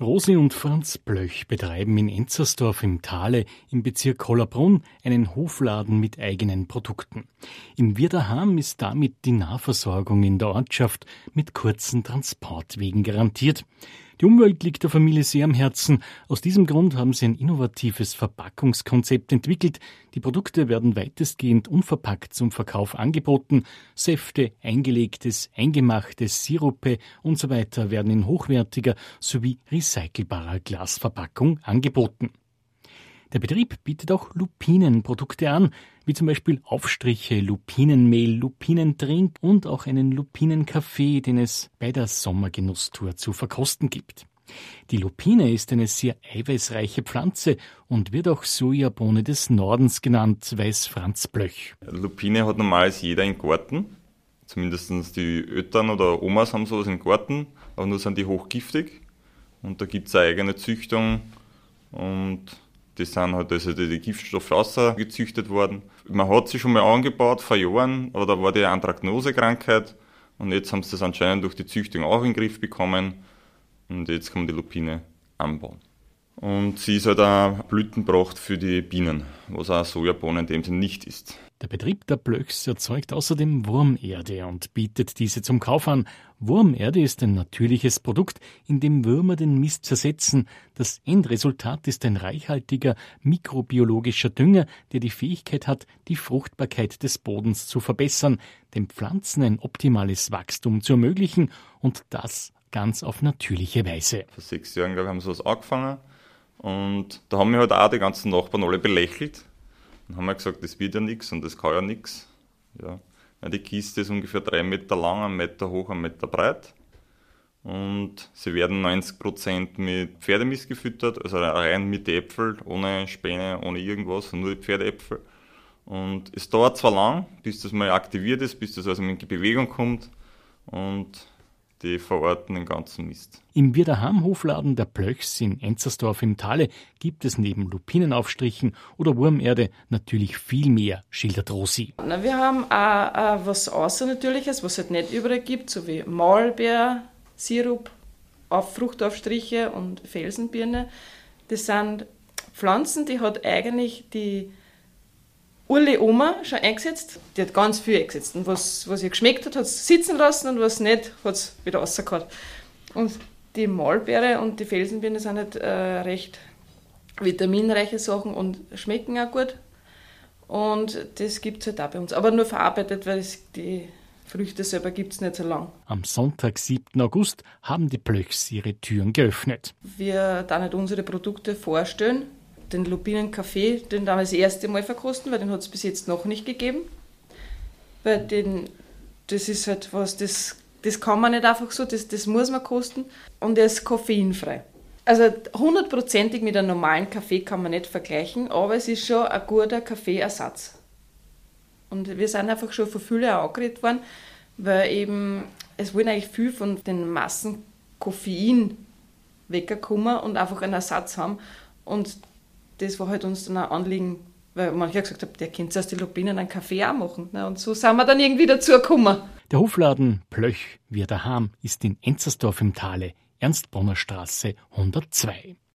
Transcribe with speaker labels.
Speaker 1: Rosi und Franz Blöch betreiben in Enzersdorf im Tale im Bezirk Hollabrunn einen Hofladen mit eigenen Produkten. In Wiederham ist damit die Nahversorgung in der Ortschaft mit kurzen Transportwegen garantiert. Die Umwelt liegt der Familie sehr am Herzen. Aus diesem Grund haben sie ein innovatives Verpackungskonzept entwickelt. Die Produkte werden weitestgehend unverpackt zum Verkauf angeboten. Säfte, eingelegtes, eingemachtes, Sirupe und so weiter werden in hochwertiger sowie recycelbarer Glasverpackung angeboten. Der Betrieb bietet auch Lupinenprodukte an, wie zum Beispiel Aufstriche, Lupinenmehl, Lupinendrink und auch einen Lupinenkaffee, den es bei der Sommergenusstour zu verkosten gibt. Die Lupine ist eine sehr eiweißreiche Pflanze und wird auch Sojabohne des Nordens genannt, weiß Franz Blöch.
Speaker 2: Lupine hat normalerweise jeder im Garten. Zumindest die Eltern oder Omas haben sowas im Garten, aber nur sind die hochgiftig. Und da gibt es eine eigene Züchtung und das sind halt also die Giftstoffe rausgezüchtet worden. Man hat sie schon mal angebaut vor Jahren, aber da war die Anthracnose-Krankheit und jetzt haben sie das anscheinend durch die Züchtung auch in den Griff bekommen und jetzt kann man die Lupine anbauen. Und sie ist halt auch Blütenpracht für die Bienen, was auch Sojabohnen in dem Sinne nicht ist.
Speaker 1: Der Betrieb der Blöchs erzeugt außerdem Wurmerde und bietet diese zum Kauf an. Wurmerde ist ein natürliches Produkt, in dem Würmer den Mist zersetzen. Das Endresultat ist ein reichhaltiger mikrobiologischer Dünger, der die Fähigkeit hat, die Fruchtbarkeit des Bodens zu verbessern, den Pflanzen ein optimales Wachstum zu ermöglichen und das ganz auf natürliche Weise.
Speaker 2: Vor 6 Jahren, glaube ich, haben sie was angefangen und da haben mich halt auch die ganzen Nachbarn alle belächelt. Dann haben wir gesagt, das wird ja nichts und das kann ja nichts. Ja. Die Kiste ist ungefähr 3 Meter lang, 1 Meter hoch, 1 Meter breit. Und sie werden 90% mit Pferdemist gefüttert, also rein mit Äpfel, ohne Späne, ohne irgendwas, nur die Pferdeäpfel. Und es dauert zwar lang, bis das mal aktiviert ist, bis das also in die Bewegung kommt und die verorten den ganzen Mist.
Speaker 1: Im Wiederham-Hofladen der Blöchs in Enzersdorf im Tale gibt es neben Lupinenaufstrichen oder Wurmerde natürlich viel mehr, schildert Rosi.
Speaker 3: Wir haben auch was Außernatürliches, was es halt nicht überall gibt, so wie Maulbeer, Sirup, Fruchtaufstriche und Felsenbirne. Das sind Pflanzen, die hat eigentlich die Urli Oma schon eingesetzt. Die hat ganz viel eingesetzt. Und was ihr geschmeckt hat, hat sie sitzen lassen und was nicht, hat sie wieder rausgehauen. Und die Maulbeere und die Felsenbirne sind halt recht vitaminreiche Sachen und schmecken auch gut. Und das gibt es halt auch bei uns. Aber nur verarbeitet, weil die Früchte selber gibt es nicht so lang.
Speaker 1: Am Sonntag, 7. August, haben die Blöchs ihre Türen geöffnet.
Speaker 3: Wir dann nicht unsere Produkte vorstellen. Den Lupinenkaffee, den damals das erste Mal verkosten, weil den hat es bis jetzt noch nicht gegeben. Weil das ist halt was, das kann man nicht einfach so, das muss man kosten. Und er ist koffeinfrei. Also 100%ig mit einem normalen Kaffee kann man nicht vergleichen, aber es ist schon ein guter Kaffeeersatz. Und wir sind einfach schon von vielen auch angeredet worden, weil eben, es wollen eigentlich viel von den Massen Koffein wegkommen und einfach einen Ersatz haben. Und das war halt uns dann auch Anliegen, weil manche gesagt haben, der könnte aus den Lupinen einen Kaffee auch machen. Und so sind wir dann irgendwie dazu gekommen.
Speaker 1: Der Hofladen Blöch Wiederham ist in Enzersdorf im Tale, Ernst-Bronner Straße 102.